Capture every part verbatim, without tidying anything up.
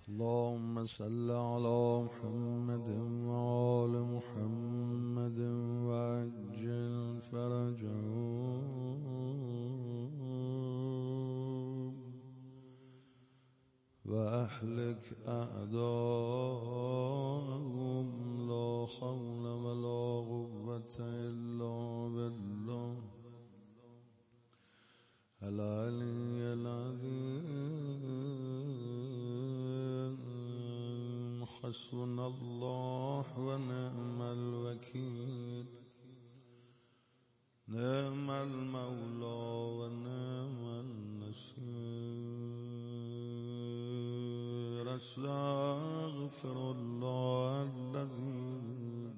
اللهم صل على محمد وآل محمد وعجل فرجهم وأهلك أعداءهم لا حول ولا قوة إلا بالله العلي العظيم. حسبنا الله ونعم الوكيل، نعم المولى ونعم النصير. استغفر الله الذي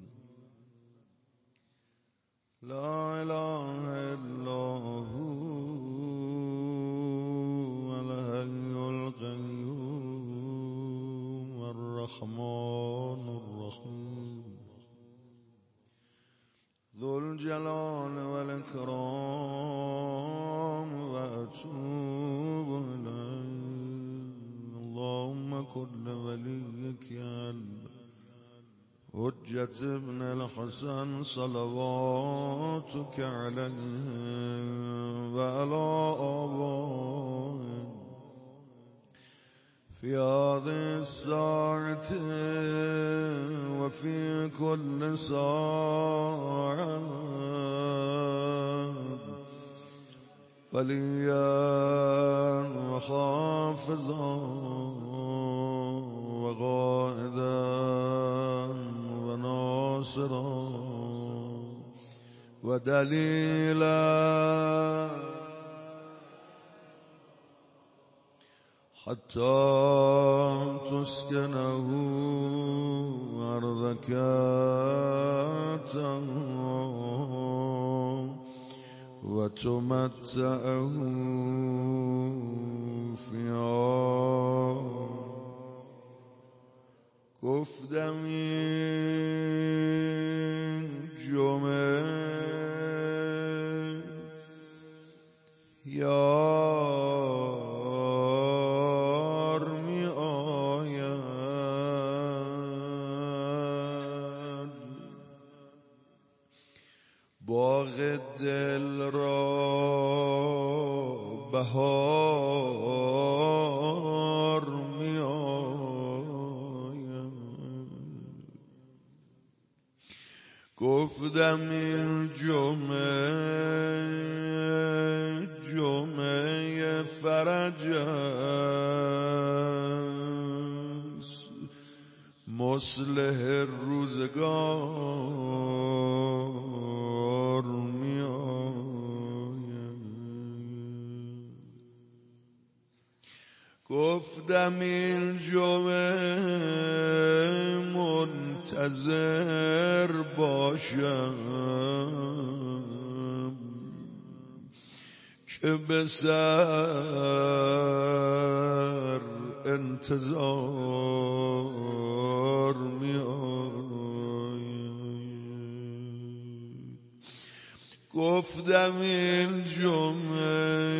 لا إله إلا هو الحي القيوم الرحمن الرحيم ذو الجلال والإكرام وأتوب إليه. اللهم كن وليك يا حجة ابن الحسن صلواتك عليه وعلى آبائه في هذه الساعة وفي كل ساعة وليا وحافظا وقائدا وناصرا ودليلا حتى تسكنه أرضك وتمتعه فيها كفد من جمع یار می آید باغ دل را بهار می آید. گفتم این جمعه جمعه فرج است، مصلح روزگار می آید. گفتم این جمعه منتظر باشم که به سر انتظار می آید. گفتم این جمعه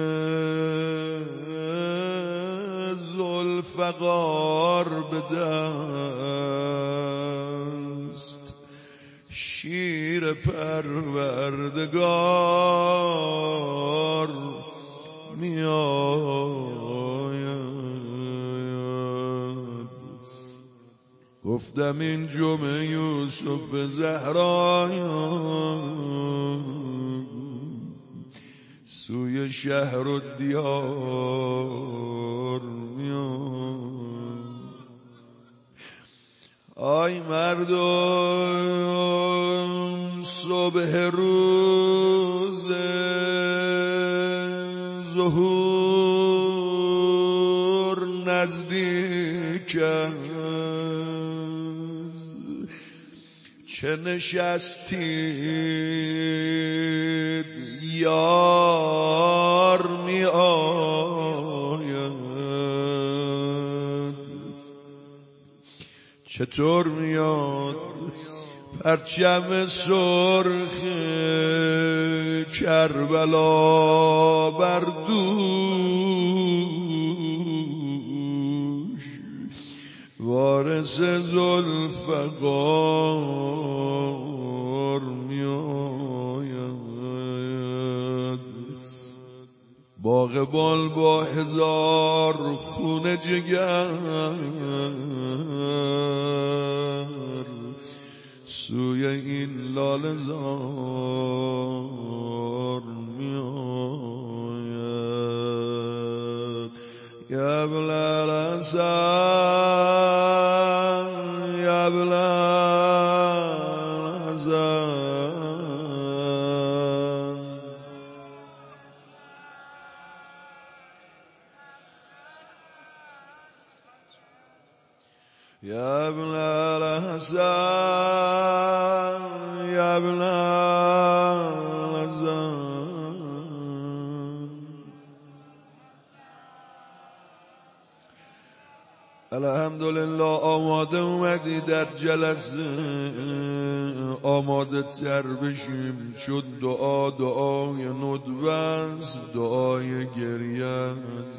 ذوالفقار به دست شیر پروردگار می آید. گفتم این جمعه یوسف زهرا سوی شهر و دیار می آید. آی مردم صبح روز ظهور نزدیک است، چه نشستید یار می آید. چطور میاد پرچم سرخ کربلا بر دوش وارث ذوالفقار می آید. باغبان با هزار خون جگر سوی این لاله زار می آید. یا ابن الحسن یا ابن الحسن یا ابن الحسن یا ابن الحسن. الحمدلله آماده اومدی در جلسه، آماده تر بشیم چون دعا دعای ندبه است، دعای گریه.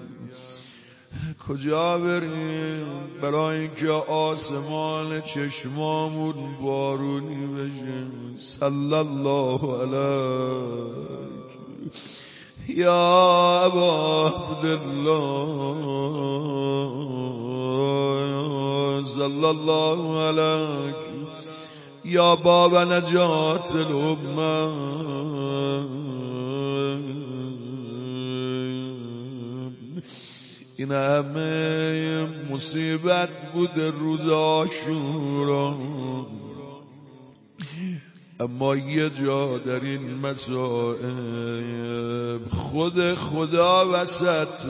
کجا بریم برای اینکه آسمان چشمامون بارونی بشه؟ صلی الله علیک یا ابا عبدالله، صلی الله علیک یا باب نجات الامه. این همه مصیبت بود روز عاشورا، اما یه جا در این مصائب خود خدا وسط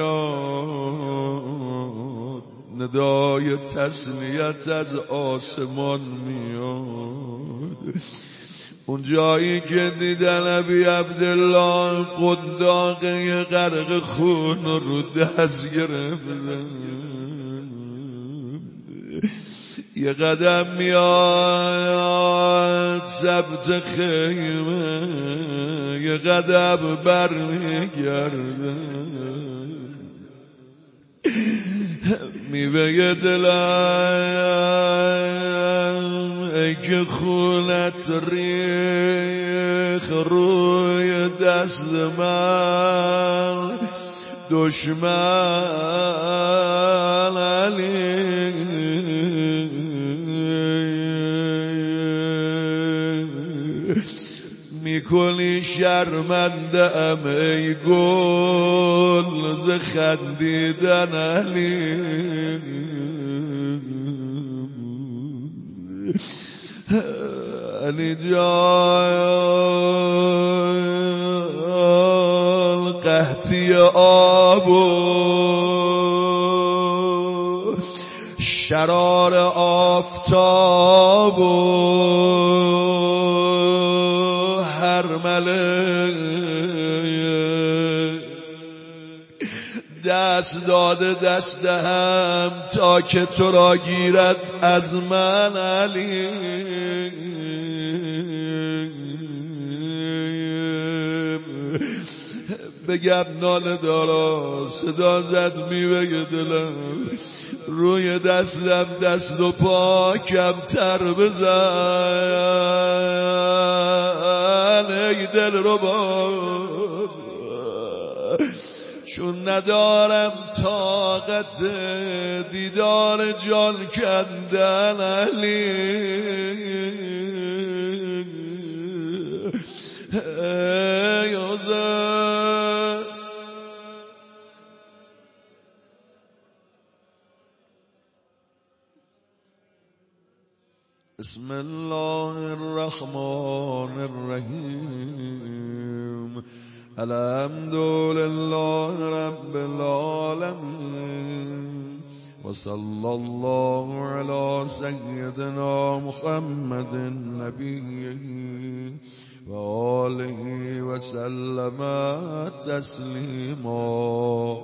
میاد، ندای تسلیت از آسمان میاد. اون جایی که دیدن ابی عبدالله قنداقه غرق خون رو دست گرفتن، یه قدم میاد ثبت خیمه، یه قدم بر میگرده، میبگه دلم ای که خونت ریخ روی دست من، دشمن علی میکنی شرمنده ام ای گل ز خندیدن علی. علی جان قحطی آب و شرار آفتاب و هرمله دست داده دست هم تا که تو را گیرد از من علی. بگم ناله دارا صدا زد میبگه دلم روی دستم دست و پا کمتر بزن ای دل رو با، چون ندارم طاقت دیدار جان کندن علی. ای حسین بسم الله الرحمن الرحیم. الحمد لله رب العالمين وصلى الله على سيدنا محمد نبيه وآله وسلم تسليما.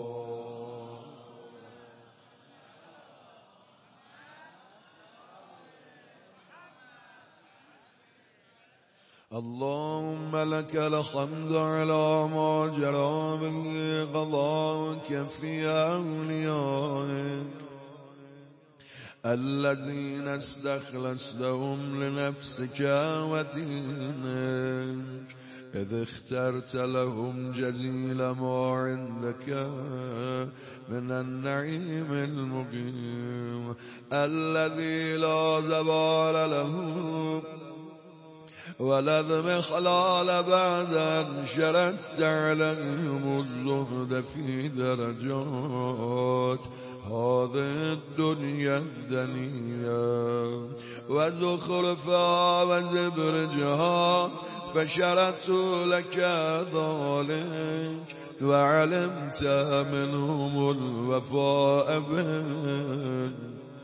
اللهم لك الحمد على ما جرى به قضاءك في أوليائك، الذين استخلصتهم لنفسك ودينك إذ اخترت لهم جزيل ما عندك من النعيم المقيم الذي لا زوال له ولا اضمحلال بعد أن شردت عليهم الزهد في درجات هذه الدنيا الدنيا وزخرفها وزبرجها فشرت لك ذلك وعلمت منهم الوفاء به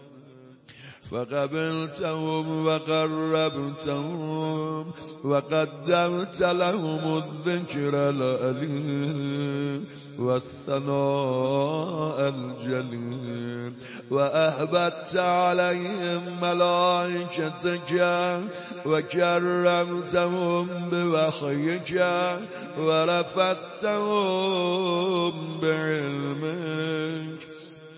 فقبلتهم وقربتهم وقدمت لهم الذكر الأليم والثناء الجليل وأهبت عليهم ملائكتك وكرمتهم بوحيك ورفعتهم بعلمك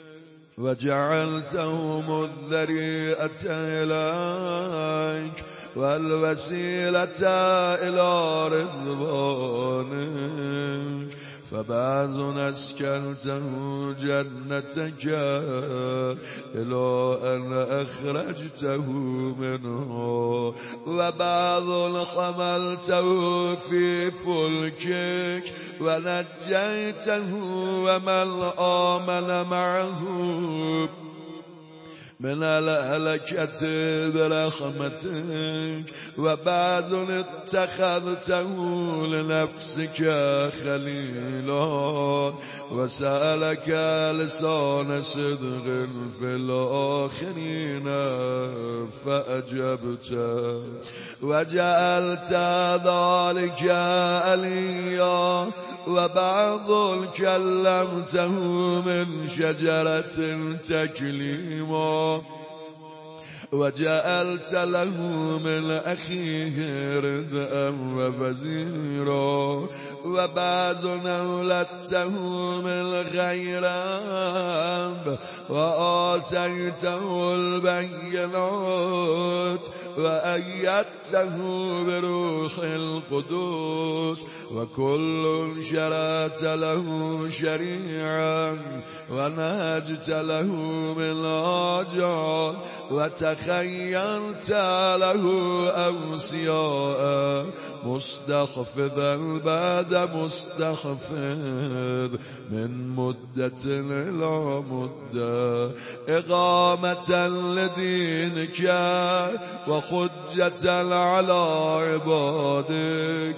وجعلتهم الذريئة إليك والوسيلة إلى رضوانك فبعض أسكنته جنتك إلى أن أخرجته منه وبعض حملته في فلكك ونجيته ومن آمن معه من الهلكة برحمتك وبعض اتخذته لنفسك خليلا وسألك لسان صدق في الآخرين فأجبت وجعلت ذلك عليا وبعض كلمته من شجرة تكليما وجعلت له من أخيه ردءا ووزيرا وبعض أولدته من غير أنب وآتيته البينات وأيدته بروح القدوس وكل شرعت له شريعا ونهجت له من آجال وتخيرت له أوصياء مستحفظا بعد مستحفظ من مدة إلى مدة إقامة لدينك وحجة على عبادك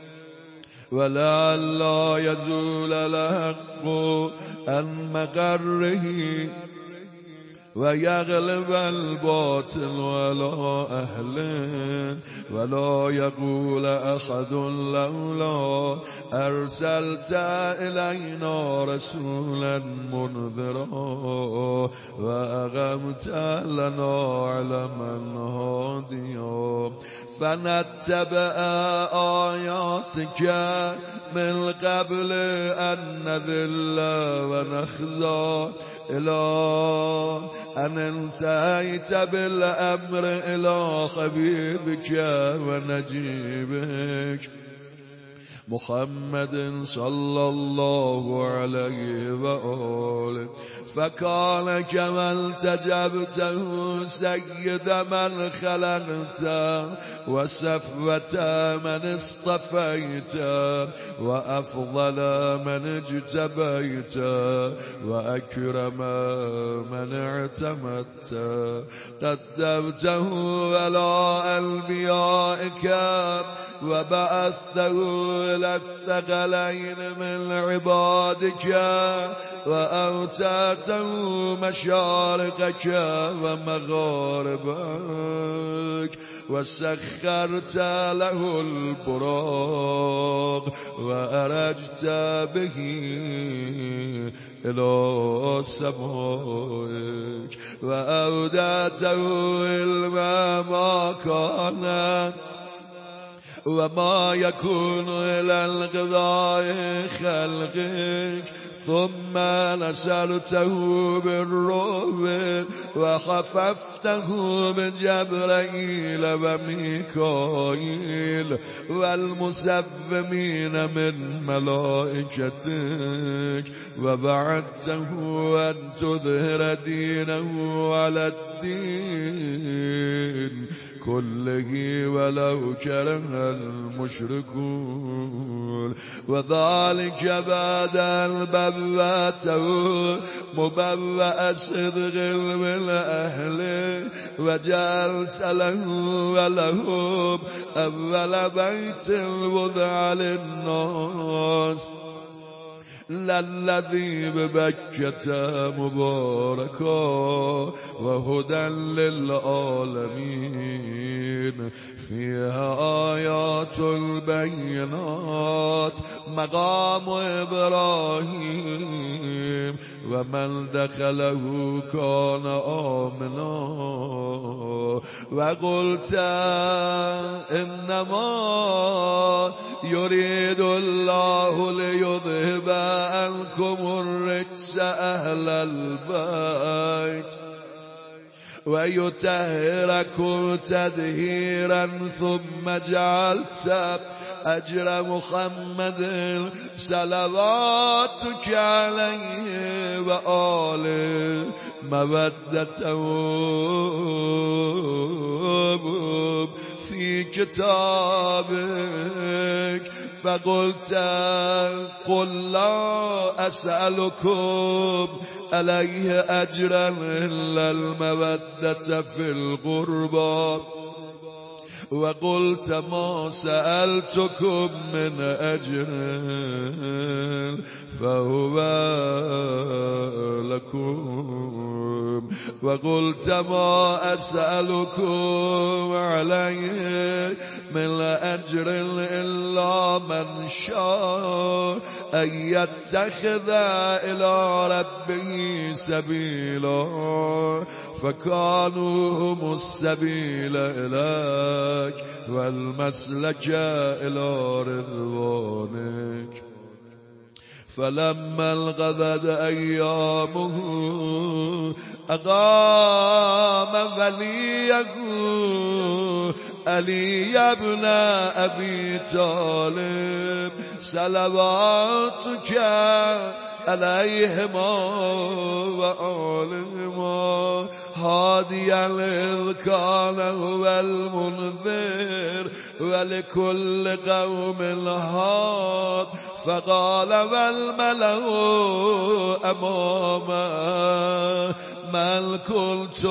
ولعل يزول الحق عن مقره ويغلب الباطل على أهله ولا يقول أحد لولا أرسلت إلينا رسولا منذرا وأقمت لنا علما هاديا فنتبع آياتك من قبل أن نذل ونخزى إلى أن انتهيت بالأمر إلى حبيبك ونجيبك محمد صلى الله عليه وآله فكان كما التجبته سيد من خلقت وسفوة من اصطفيت وأفضل من اجتبيت وأكرم من اعتمدت قدمته على أنبيائك وبعثته إلى الثقلين من عبادك وأوتاته مشارقك ومغاربك وسخرت له البراق وأرجت به إلى سمائك وأودعته علما ما كان وما يكون إلى القضاء خلقك ثم نشرته بالروح وخففته بجبرائيل وميكائيل والمسومين من ملائكتك، ووعدته أن تظهر دينه على الدين كله ولو كره المشركون. وذلك بعد أن بوأته مبوأ صدق من أهله، وجعلت له ولهم أول بيت وضع للناس للذي ببكة مباركا وهدى للعالمين، فيها آيات البينات مقام إبراهيم، ومن دخله كان آمنا. وقلت إنما يريد الله ليذهب عنكم الرجس أهل البيت ويطهركم تطهيرا، ثم جعلت أجر محمد صلواتك عليه وآله مودة في كتابك. فقلت قل لا أسألكم عليه أجرا إلا المودة في القربى، وقلت ما سألتكم من أجر فهو لكم، وقلت ما أسألكم عليه من أجر إلا من شاء أن يتخذ إلى ربه سبيلا، فكانوا هم السبيل إليك والمسلك إلى رضوانك. فلما انقضت أيامه أقام وليه علي بن أبي طالب صلواتك عليهما وآلهما هاديا إذ كان هو المنذر ولكل قوم هاد. فقال والملأ أمامه من كنت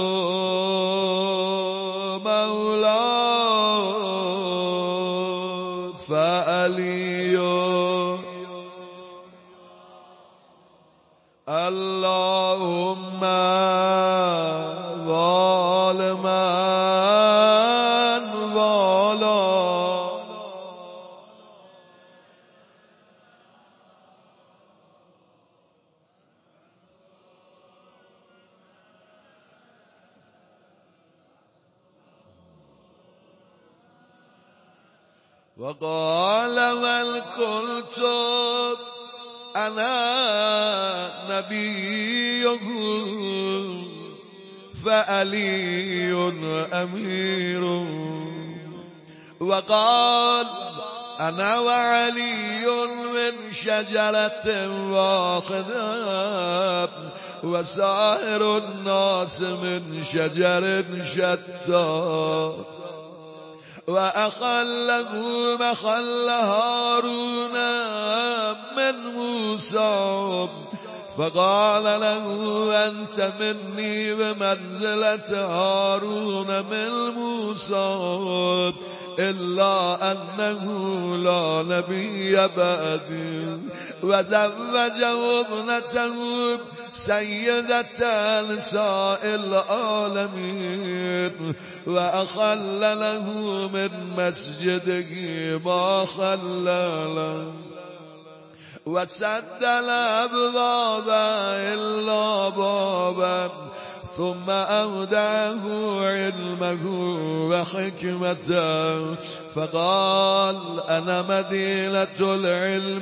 مولاه فعلي، اللهم ظالما ظالما. وقال من قلت أنا نبيه فعلي أمير، وقال أنا وعلي من شجرة واحدة وسائر الناس من شجر شتى، وأخله مخل هارون من موسى، فقال له أنت مني بمنزلة هارون من موسى، إلا أنه لا نبي بعدي. وزوجه ابنته سيدة نساء العالمين، وأخل له من مسجده ما خل له، وسد الأبواب إلا بابا، ثم أودعه علمه وحكمته، فقال أنا مدينة العلم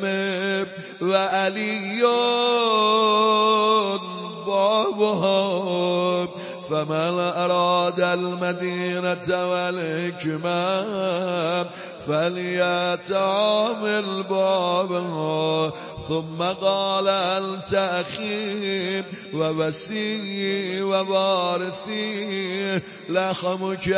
وعلي بابها، فمن أراد المدينة والحكمة فليتعامل بابها. ثم قال أنت أخي ووسيي ووارثي، لحمك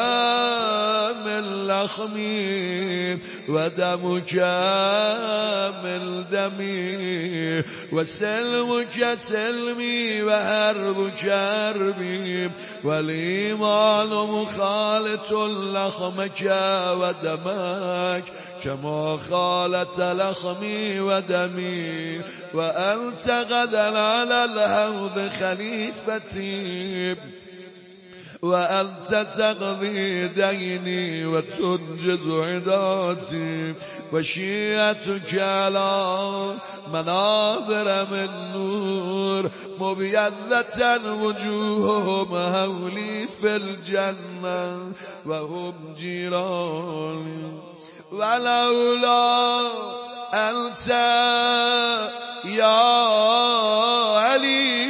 من لحمي ودمك من دمي، وسلمك سلمي وحربك حربي، والإيمان مخالط لحمك ودمك كما خالت لحمي ودمي، وأنت غدا على الحوض خليفتي، وأنت تقضي ديني وتنجز عداتي، وشيعتك على منابر من نور، مبيضة وجوههم هولي في الجنة وهم جيراني. ولولا أنت يا علي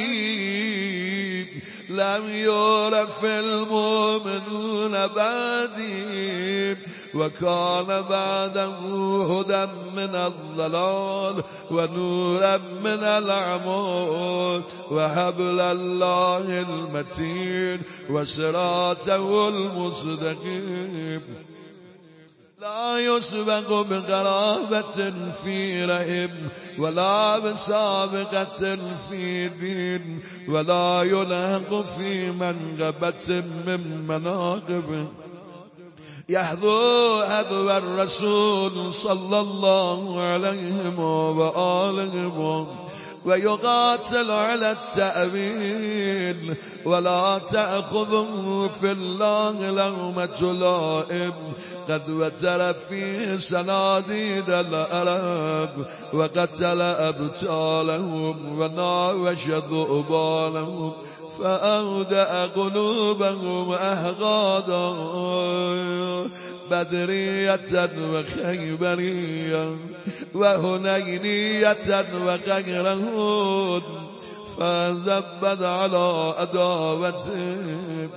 لم يعرف المؤمنون بعدي، وكان بعده هدى من الضلال ونورا من الأعمى، وحبل الله المتين وصراطه المستقيم، لا يسبق بقرابة في رحم، ولا بسابقة في دين، ولا يلحق في منقبة من مناقب، يحذو حذو الرسول صلى الله عليه وآله، ويقاتل على التأويل، ولا تأخذه في الله لومة لائم، قد وتر فيه صناديد العرب، وقتل أبطالهم وناوش ذؤبانهم، فأودع قلوبهم أحقادا، بدرية وخيبرية وهنينية وغيرهن، فزبد على أداوتهم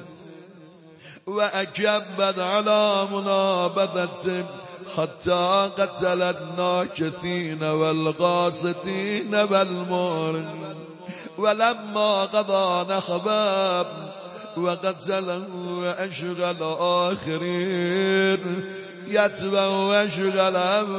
وأكبد على منابذتهم، حتى قتل الناكثين والغاسطين والمارين. ولما قضى نخباب وقتله وأشغل آخرين يتبع وأشغل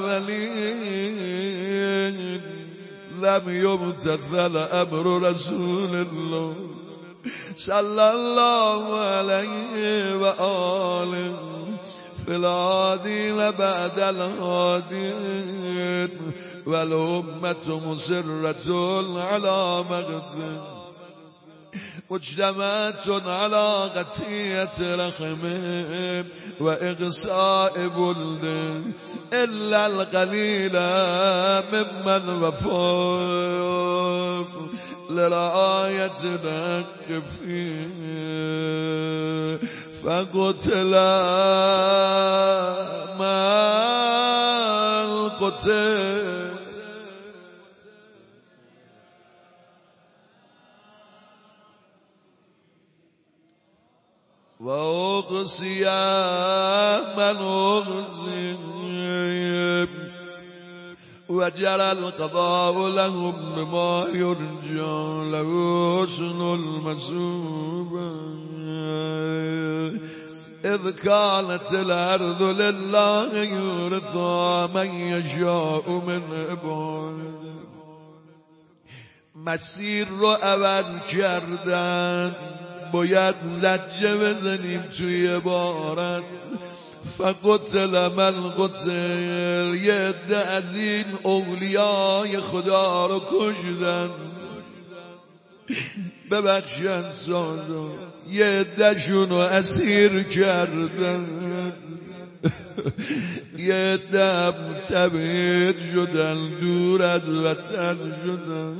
أولين، لم يمتثل أمر رسول الله صلى الله عليه وآله في العادين بعد الهادين، والأمة مسرة على مغد، مجتمعة على غتية رحم وإغساء بلد، إلا القليل ممن وفاق لرعاية الحق فيه، فقتل ما قتل وأقصي من أقصي، وجرى القضاء لهم بما يرجى له حسن المثوبة، إذ كانت الأرض لله يورثها من يشاء من عباده. مسیر رو عوض کردن، باید زجه بزنیم توی عبارت. فقتل من قتل، یه عده از این اولیای خدا رو کشدن، ببخشن سادا، یه عده شونو اسیر کردن، یه عده هم تبعید شدن، دور از وطن شدن.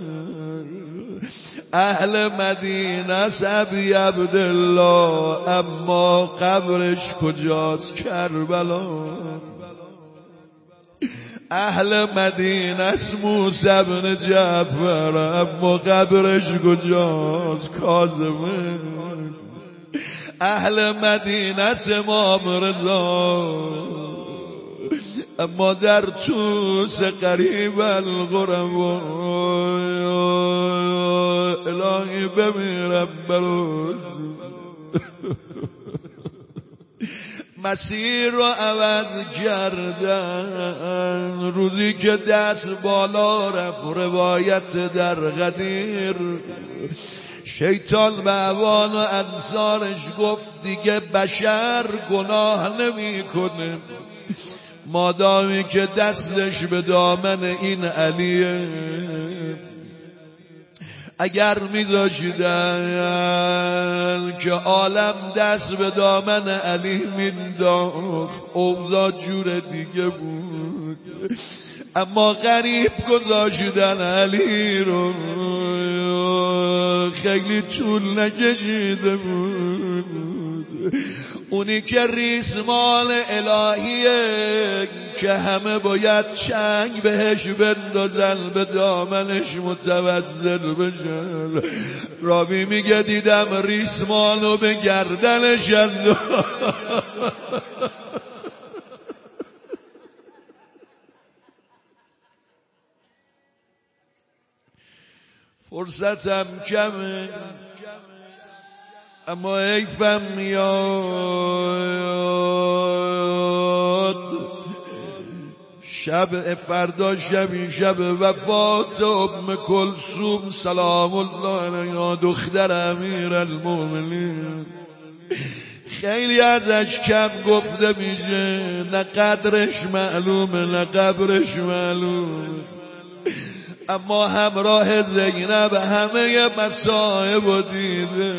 اهل مدینه سبی عبدالله، اما قبرش کجاست؟ کربلا. اهل مدینه است موسی بن جعفر، اما قبرش کجاست؟ کاظمه. اهل مدینه است امام رضا، اما در توس قریب الغربا. الهی بمیرم برات، مسیر رو عوض کردن. روزی که دست بالا رفت، روایت در غدیر، شیطان به اوان و انصارش گفت دیگه بشر گناه نمی کنه مادامی که دستش به دامن این علیه. اگر میذاشیدن که عالم دست به دامن علی مینداخت، اوضاع جور دیگه بود. اما غریب گذاشیدن علی رو، خیلی طول نکشیده بود. اونی که ریسمان الهیه که همه باید چنگ بهش بندازن، به دامنش متوسل بشن. راوی میگه دیدم ریسمانو به گردنش انداخت. فرصتم کمه اما حیفم میاد. شب فردا شبی شب وفات ام کلثوم سلام الله علیها، دختر امیر المؤمنین. خیلی ازش کم گفته میشه، نه قدرش معلومه نه قبرش معلومه. اما همراه زینب همه مصائب و دیده.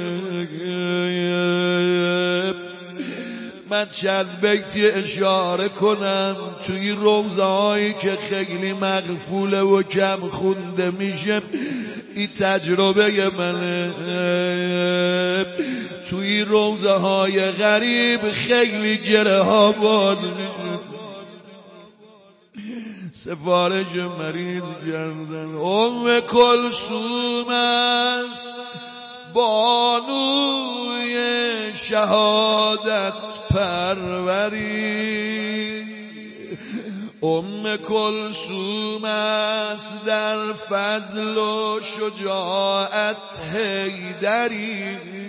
من چند بیتی اشاره کنم توی روزه هایی که خیلی مغفوله و کم خونده میشه. این تجربه منه. توی روزه های غریب خیلی گره ها باز میشه. سفارش مریض کردن. ام کلثوم است بانوی شهادت پروری، ام کلثوم است در فضل و شجاعت حیدری.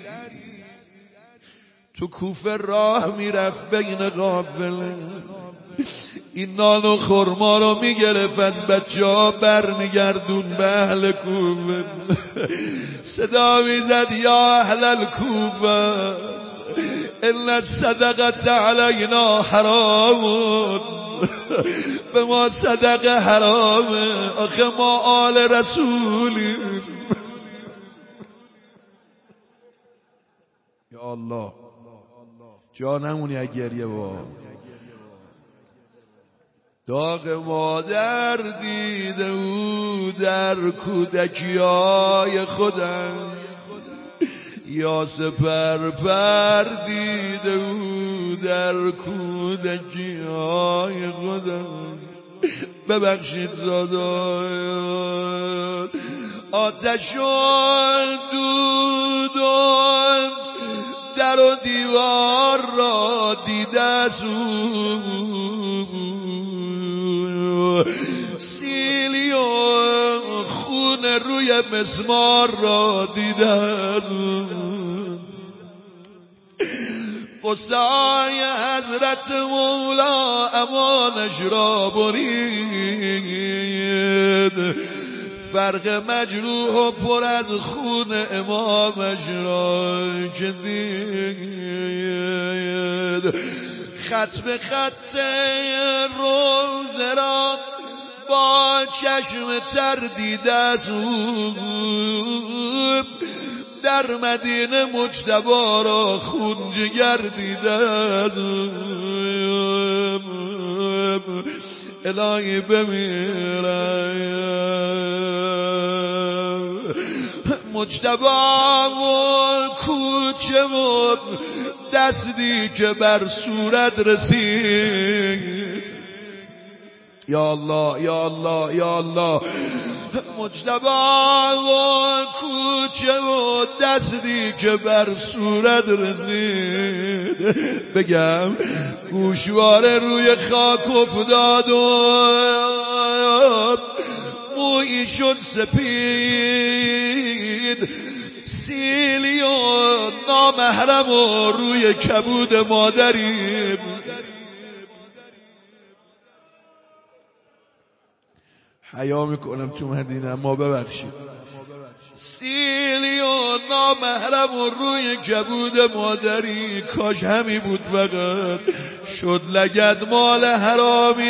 تو کوفه راه میرفت بین قافله، این نان و خرما رو میگرفت از بچه ها بر میگردون به اهل کوفه. صدا میزد یا اهل الکوفه ان الصدقه علینا حرام. به ما صدقه حرامه، آخه ما آل رسولیم. یا الله جا نمونی از گریه. با داغ مادر دیده او در کودکیای خودم، یا سپر پر دیده او در کودکیای خودم. ببخشید زادان، آتش و دودان در و دیوار را دیده است او، سیلی و خون روی مسمار را دیده است. قصای حضرت مولا امانش را برید، فرق مجروح و پر از خون امامش را که دید. خط به خط روزه را با چشم تر دیده است او، در مدینه مجتبی را خون جگر دیده است. الهی بمیرم. مجتبی و کوچه و دستی که بر صورت رسید، یا الله یا الله یا الله. مجتبی و کوچه و دستی که بر صورت رسید، بگم گوشواره روی خاک افتاد و مویی شد سپید، سیلی و نامحرم و روی کبود مادری. حیا میکنم تو مدینه، اما ببخشید. سیلی و نامحرم و روی کبود مادری، کاش همی بود فقط شد لگد مال حرامی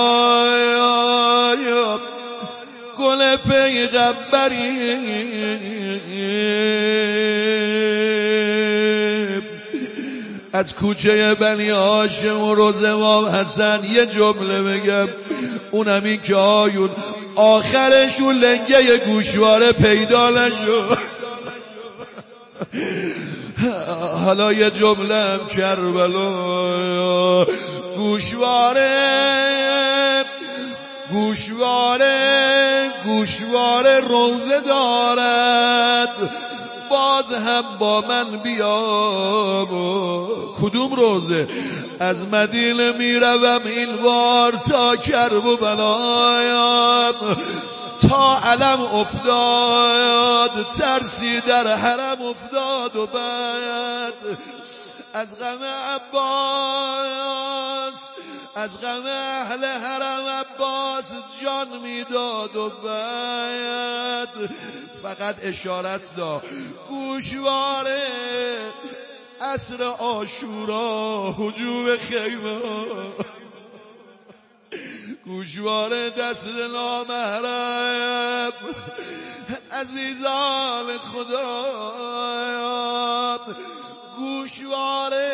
های گل پیغمبری. از کوچه بنی هاشم و روز امام حسن یه جمله بگم، اونم این که آیون آخرشون لنگه گوشواره پیدا نشد. حالا یه جمله هم کربلا، گوشواره گوشواره گوشواره روزه دارد، باز هم با من بیا. کدوم روزه؟ از مدینه میروم این بار تا کرب و بلایم، تا علم افتاد ترسی در حرم افتاد و بعد از غم عباس، از غم اهل حرم عباس جان میداد و بعد فقط اشاره است دا گوشواره عصر عاشورا هجوم خیمه، گوشواره دست نامحرم عزیزان خدا، گوشواره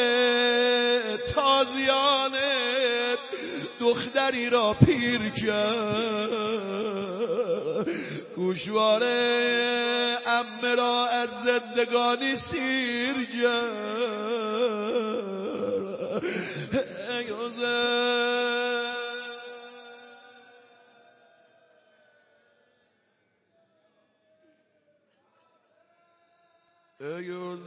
تازیانه دختری را پیر کرد، گوشواره عمه را از زندگانی سیر کرد. ای حسین ای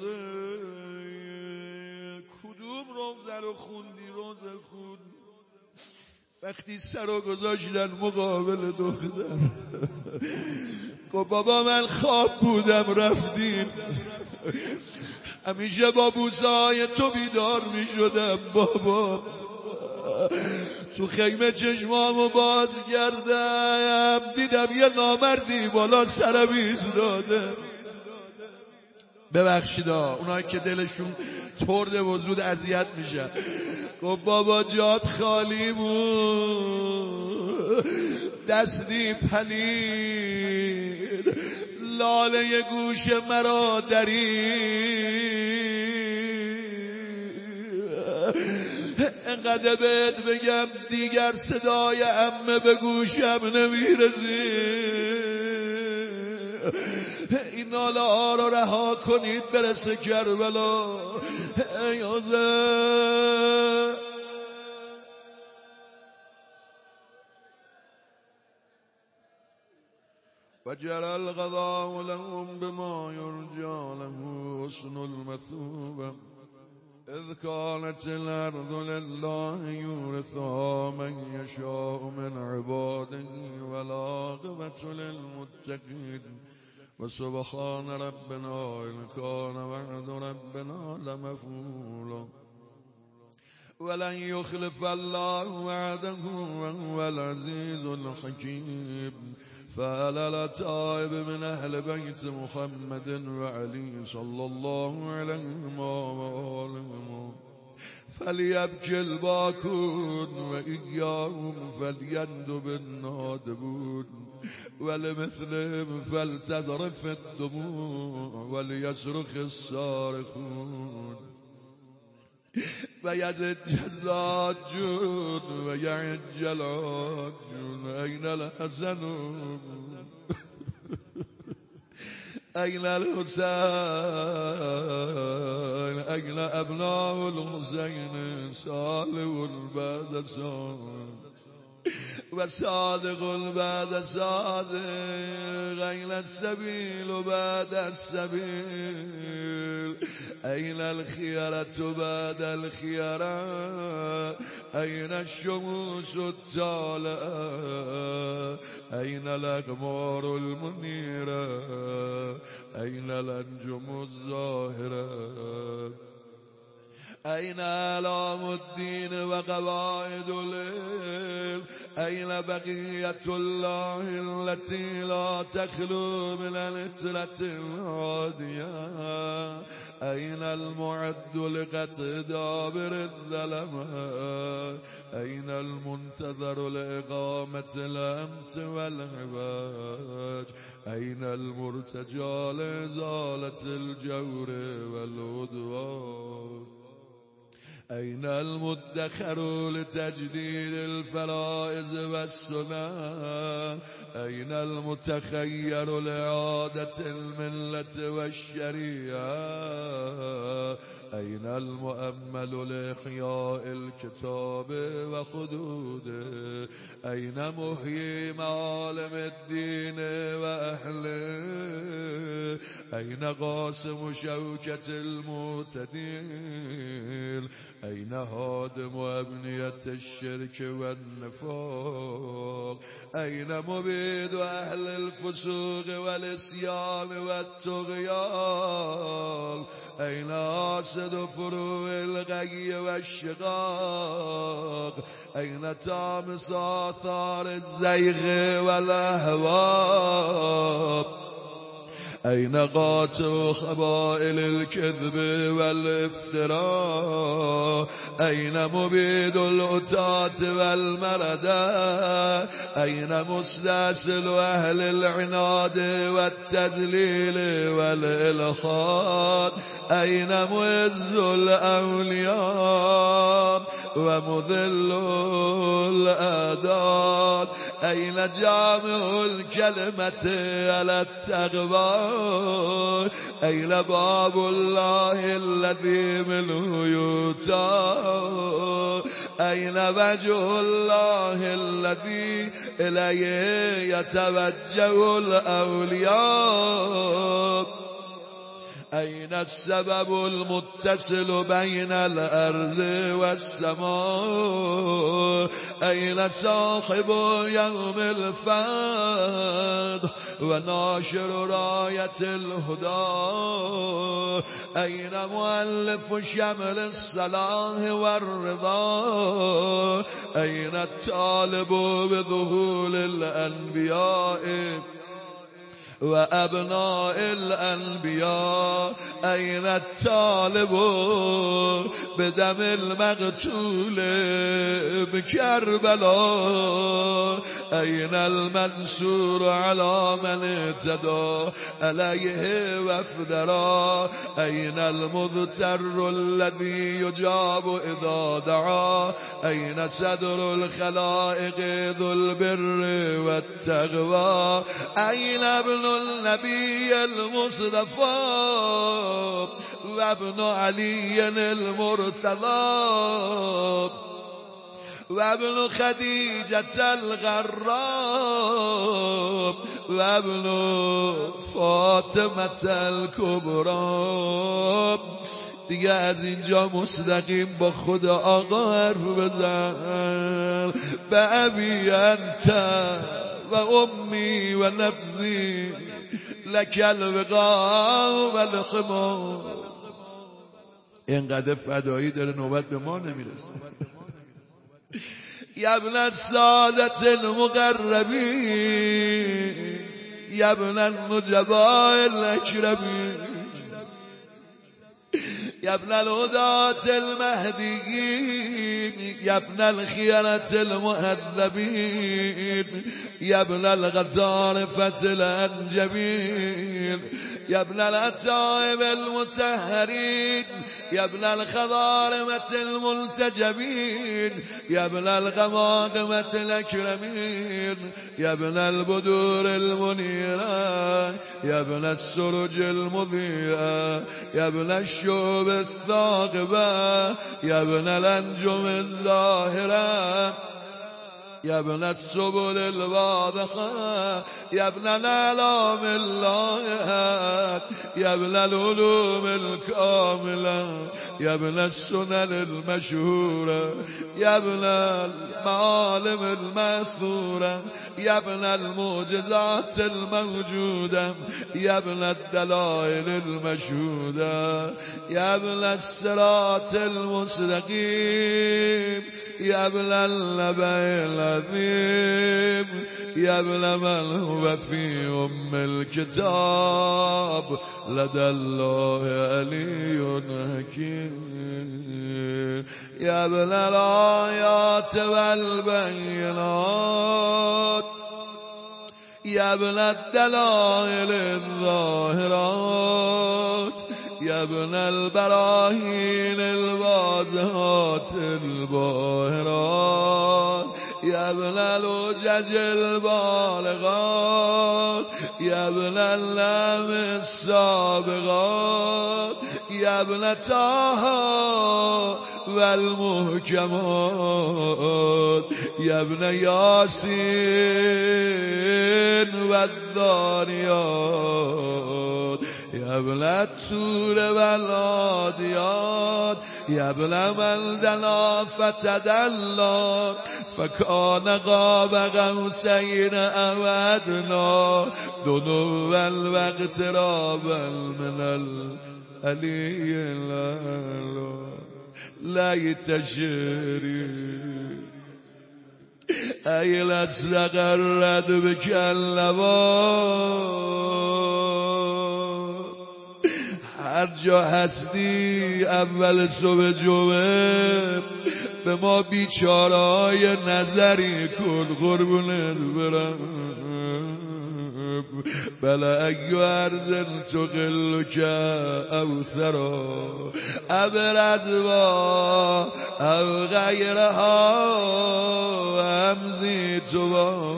حسین، کدوم روزه رو خوندی؟ روزه خون وقتی سر رو گذاشتن مقابل دختر، گفت بابا من خواب بودم رفتیم، همیشه با بوسای تو بیدار می شدم بابا، تو خیمه چشمامو باز کردم دیدم یه نامردی بالا سرم ایستاده. ببخشیدا اونایی که دلشون ترد و زود اذیت میشن. گفت بابا جات خالی بود، دستی پلید، لاله گوش مرا درید، انقدر بهت بگم دیگر صدای عمه به گوشم نمیرسید. این ناله ها رو رها کنید برسه کربلا. ای حسین و جرى القضاء لهم بما يرجى له حسن المثوبة، إذ كانت الأرض لله يورثها من يشاء من عباده والعاقبة للمتقين، وسبحان ربنا إن كان وعد ربنا لمفعولا ولن يخلف الله وعده وهو العزيز الحكيم. فهل تائب من أهل بيت محمد وعلي صلى الله عليه وآله فليبكي الباكون وإياهم فليندب النادبون، ولمثلهم فلتذرف الدموع وليصرخ الصارخون، ويزج الزاجون ويعج العاجون. أين الحسن أين الحسين أين أبناء الحسين صالح بعد صالح وصادق بعد صادق أين السبيل بعد السبيل أين الخيرة بعد الخيرة أين الشموس الطالعة أين الأقمار المنيرة أين الأنجم الظاهرة أين أعلام الدين وقواعد العلم أين بقية الله التي لا تخلو من الإترة الهادية أين المعد لقتل دابر الظلمات أين المنتظر لإقامة الأمت والعباج أين المرتجى لإزالة الجور والعدوان أين المدخر لتجديد الفرائض والسنن أين المتخير لإعادة الملة والشريعة أين المؤمل لإحياء الكتاب وخدوده أين محيي معالم الدين وأهله أين قاسم شوكة المعتدين أين هادم أبنية الشرك والنفاق أين مبيد أهل الفسوق والعصيان والطغيان أين حاسد فروع الغي والشقاق أين تامس آثار الزيغ والأهواء أين قاتل خبائل الكذب والافتراء أين مبيد الأتات والمردى أين مستأصل أهل العناد والتذليل والإلحاد أين معز الأولياء ومذل الأعداء أين جامع الكلمة على التقوى أين باب الله الذي منه يؤتى أين وجه الله الذي إليه يتوجه الأولياء أين السبب المتصل بين الأرض والسماء أين صاحب يوم الفتح وناشر راية الهدى أين مؤلف شمل الصلاح والرضا أين الطالب بظهور الأنبياء وأبناء الأنبياء أين الطالب بدم المقتول بكربلاء أين المنصور على من اهتدى عليه وافدرا أين المضطر الذي يجاب إذا دعا أين صدر الخلائق ذو البر والتقوى أين ابن النبي المصطفى وابن علي المرتضى وابن خديجة الغراب وابن فاطمة الكبرى دیگه از اینجا مستقیم با خود آقا حرف بزن به ابی انت و امی و نفسی لک الوقا و القما. اینقدر فدایی داره نوبت به ما نمیرسه. یا ابن السادت المقربین یا ابن النجباء الاکرمین يا ابن الهداة المهديين يا ابن الخيرة المهذبين يا ابن الغطارفة الأنجبين يا ابن الأتائب المتهرين يا ابن الخضارمة الملتجبين يا ابن الغماقمة الأكرمين يا ابن البدور المنيرة يا ابن السرج المضيئة يا ابن الشوب الثاقبة يا ابن الأنجم الظاهرة يا ابن السبل الواضحة يا ابن الأعلام اللائحة يا ابن العلوم الكاملة يا ابن السنن المشهورة يا ابن المعالم المأثورة يا ابن المعجزات الموجودة يا ابن الدلائل المشهودة يا ابن الصراط المستقيم يا ابن النبأ العظيم يا ابن من هو في أم الكتاب لدى الله علي حكيم يا ابن الآيات والبينات يا ابن الدلائل الظاهرات يا ابن البراهين الواضحات الباهرات يا ابن الحجج البالغات يا ابن اللام السابغات يا ابن طه والمحكمات يا ابن ياسين والذاريات يا ابن الطور والعاديات يا ابن من دنا فتدلى فكان قاب قوسين أو أدنى دنوا واقترابا من العلي الأعلى ليت شعري أي لاستقرت بك اللبان هر جا هستی اول صبح جمعه به ما بیچارای نظری کن قربونت برم بلا ایو ارزن تو قلک او ثرا ابرزوا او غیرها همزی تو با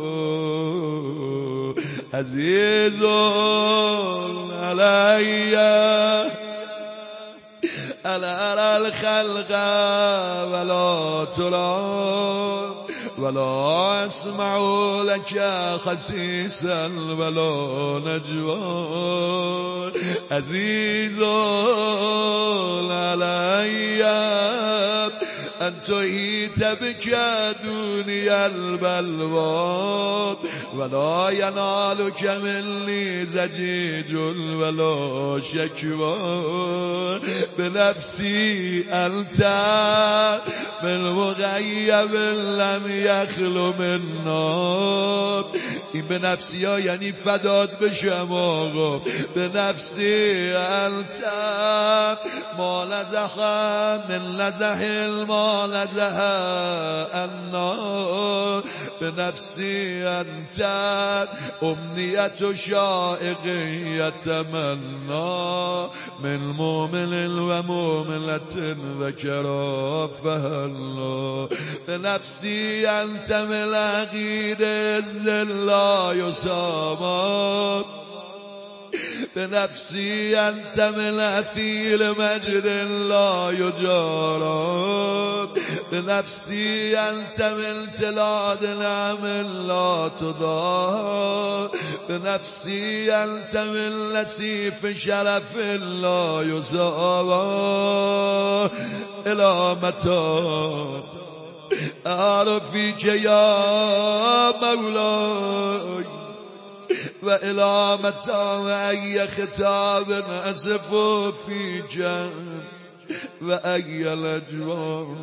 عزیزون علیه على الخلق ولا ترى ولا اسمع لك خسيسا ولا نجوى عزيز علي أن تهيت بك دنيا البلوى ولا ينالك مني زجيج ولا شكوى بنفسي أنت بالمغيب لم يخلو منا این به نفسی ها یعنی فداد بشم آقا به نفسی انت ما لزخ من لزح ما لزح انا به نفسی انت امنیت شائق یتمنا من مؤمن و مؤمنة ذکرا فهلا به نفسی انت من عقید الزلا يسامى بنفسي أنت من أثيل مجد لا يجارى بنفسي أنت من تلاد نعم لا تضاهى بنفسي أنت من لسيف شرف لا يساوى إلى متى أعرفك يا مولاي وإلى متى أي خطاب أسف في جنب وأي الأجوار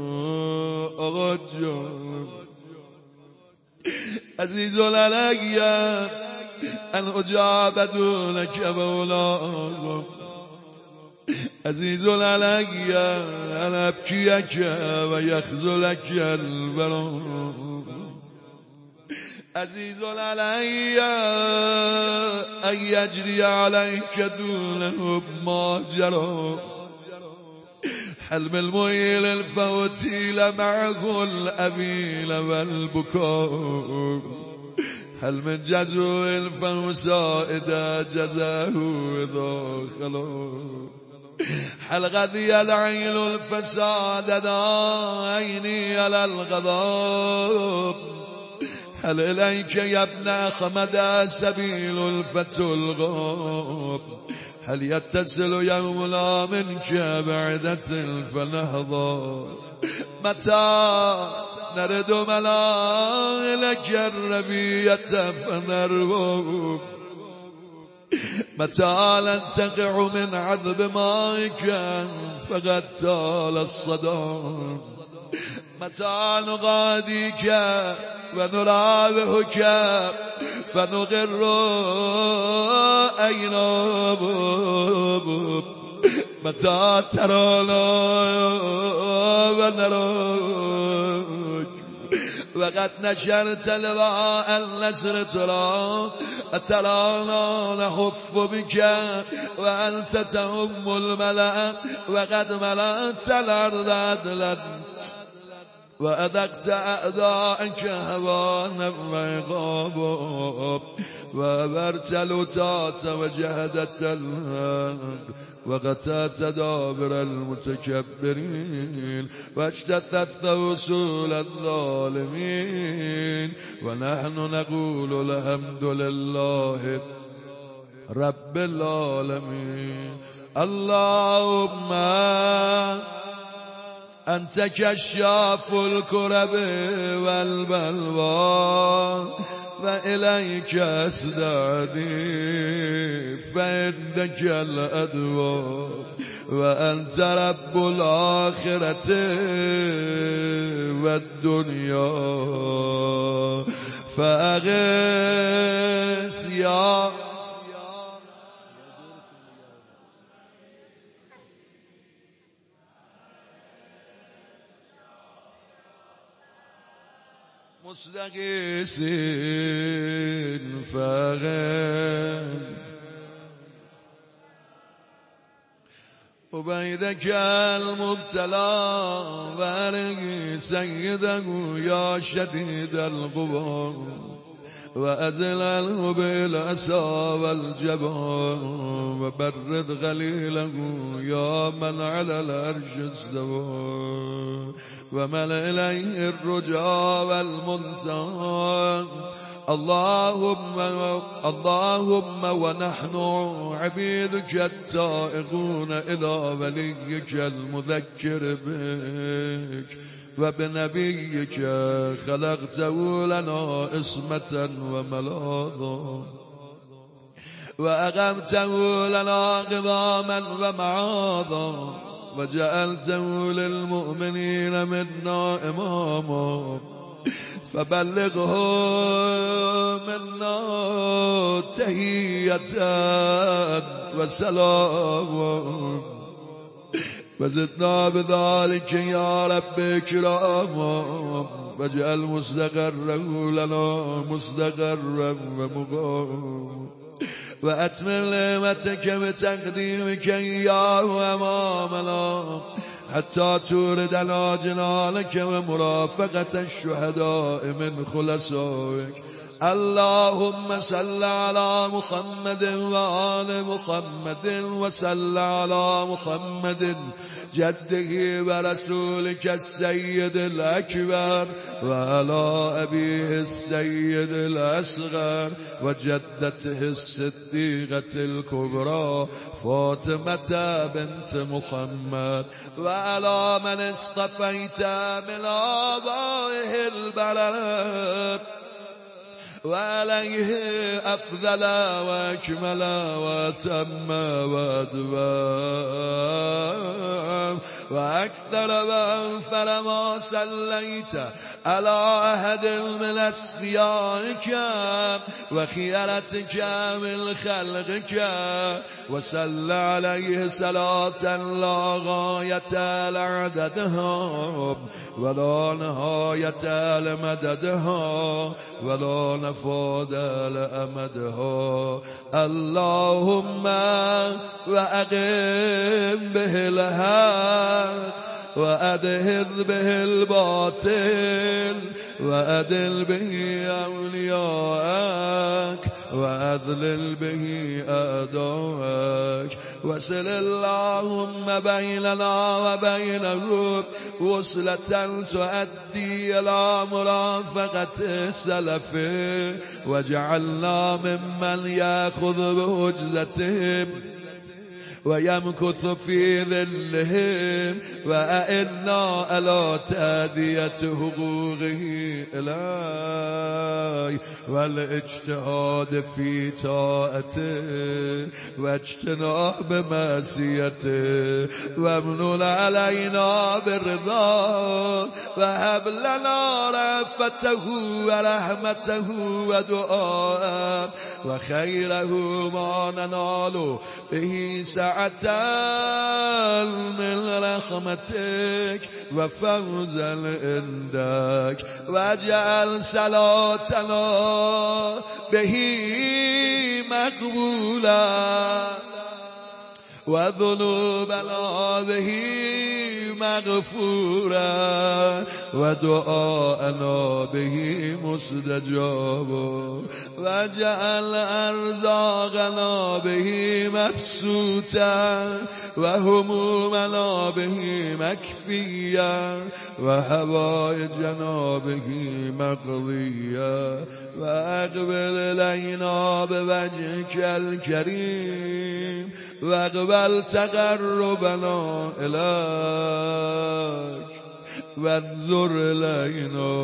أغجر عزيز علي أن أجاب دونك مولاي عزيز علي أن أبكيك ويخذلك البراء عزيز علي أن يجري عليك دونه ما جرى حلم المويل الفوتيل معه الأبيل والبكاء حلم جزو الفوساء إذا جزاه إذا خلا حلقتي العين الفساد عيني على الغضب هل إليك يا ابن أحمد سبيل الفتى الغاب هل يتصل يومنا منك بعدة فنهضى متى نرد ملائلك الربية فنربو متى لن تقع من عذب مائك فقد طال الصدى متى نغاديك ونرابحك فنغر أيناب متى ترانا ونراك وقد نشرت لواء النسر تراك أترانا نخف بك وأنت تهم الملأ وقد ملأت الأرض عدلا وأذقت أعداءك هوانا وعقابا وأبرت لطات وجهدت الهاك وقتلت دابر المتكبرين واجتثت وصول الظالمين ونحن نقول الحمد لله رب العالمين اللهم أنت كشاف الكرب والبلوى وإليك أسدادي فإنك الأدوى وأنت رب الآخرة والدنيا فأغث يا مستغيثين فاغن وبيدك المبتلى بارك سيده يا شديد القوى وأزله بالأسى والجبى وبرد غليله يا من على العرش استوى ومن إليه الرجاء والمنتهى اللهم اللهم ونحن عبيدك التائهون إلى وليك المذكر بك وبنبيك خلقته لنا اسمة وملاذا وأقمته لنا قواما ومعاذا وجعلته للمؤمنين منا إماما فبلغه منا تحية وسلاما وزدنا بذلك يا رب كراما واجعل مستقره لنا مستقرا ومقاما وأتمم نعمتك بتقديمك إياه أمامنا حتى توردنا جنانك ومرافقة الشهداء من خلصائك اللهم صل على محمد وآل محمد وصل على محمد جده ورسولك السيد الأكبر وعلى أبيه السيد الأصغر وجدته الصديقة الكبرى فاطمة بنت محمد وعلى من اصطفيت من آبائه البرر وعليه أفضل وأكمل وأتم وأدوم وأكثر وأنفر ما صليت على أحد من أصفيائك وخيرتك من خلقك وصل عليه صلاة لا غاية لعددها ولا نهاية لمددها ولا نفاد لأمدها اللهم وأقم به الحق وأدهذ به الباطل وأدل به أولياءك وأذلل به أعداءك وصل اللهم بيننا وبينهم وصلة تؤدي إلى مرافقة السلف وجعلنا ممن يأخذ بحجزتهم ويمكث في ظلهم وأئنا على تأدية حقوقه إليه والاجتهاد في طاعته واجتناب معصيته وامنن علينا برضاه وهب لنا رأفته ورحمته ودعاءه وخيره ما ننال به سعة من رحمتك وفوزا عندك واجعل صلاتنا به مقبولا وذنوبنا به مغفورا ودعاءنا به مستجابا واجعل أرزاقنا به مبسوطا وهمومنا به مكفيا وحوائجنا به مقضيا وأقبل إلينا بوجهك الكريم واقبل تقربنا إليك وانظر إلينا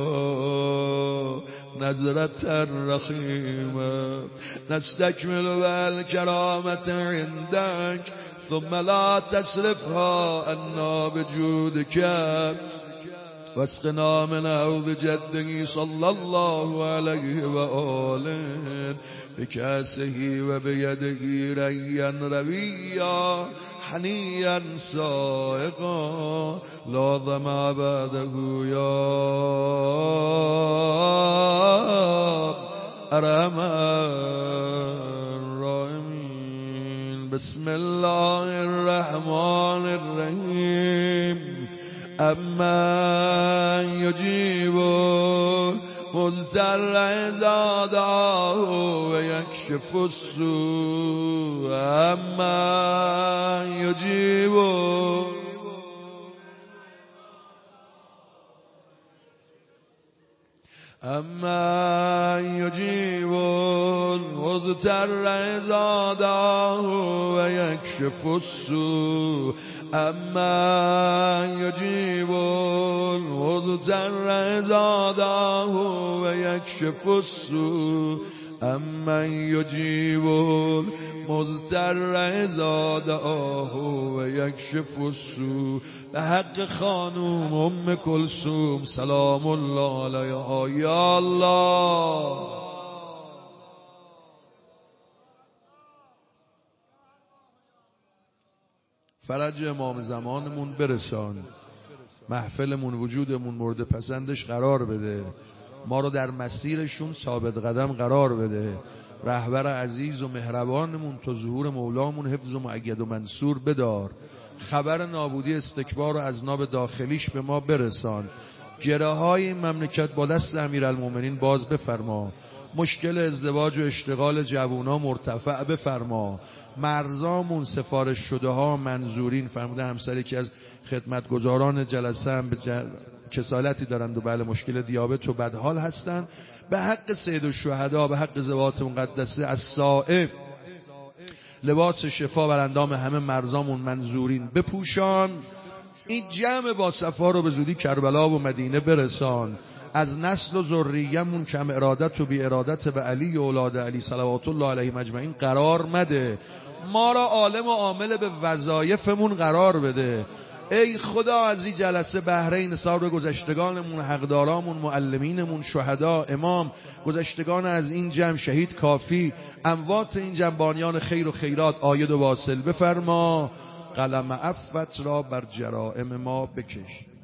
نظرة رحيمة نستكمل بالكرامة عندك ثم لا تصرفها عنا بجودك واسقنا من حوض جده صلى الله عليه وآله بكاسه وبيده ريا رويا حنيا سائقا لا ظمأ بعده يا أرحم الراحمين. بسم الله الرحمن الرحيم. أما يجيب مضطر إذا دعاه ويكشف السوء أما يجيب أما يجيب المضطر إذا دعاه ويكشف السوء أما يجيب المضطر إذا دعاه ويكشف السوء أما يجيب المضطر إذا دعاه ويكشف السوء بحق خانوم أم كلثوم سلام الله عليها يا الله. فرج امام زمانمون برسان، محفلمون وجودمون مورد پسندش قرار بده، ما رو در مسیرشون ثابت قدم قرار بده، رهبر عزیز و مهربانمون تا ظهور مولامون حفظ و مؤید و منصور بدار، خبر نابودی استکبار و اذناب داخلیش به ما برسان، گره های این مملکت با دست امیرالمومنین باز بفرما، مشکل ازدواج و اشتغال جوونا مرتفع بفرما، مرزامون سفارش شده ها منظورین. فرموده همسری که از خدمتگزاران جلسه هم به جل... کسالتی دارند و بله مشکل دیابت و بدحال هستند، به حق سید الشهدا، به حق ذوات مقدسه الصائب لباس شفا بر اندام همه مرزامون منظورین بپوشان، این جمع با صفا رو به زودی کربلا و مدینه برسان، از نسل و ذریه‌مون کم ارادت و بی ارادت به علی و اولاد علی صلوات الله علیهم اجمعین قرار مده، ما را عالم و عامل به وظایفمون قرار بده. ای خدا از این جلسه بهره نصاب گذشتگانمون، حقدارامون، معلمینمون، شهدا، امام، گذشتگان از این جمع، شهید کافی، اموات این جنبانیان خیر و خیرات عاید و واصل بفرما، قلم عفوت را بر جرائم ما بکش.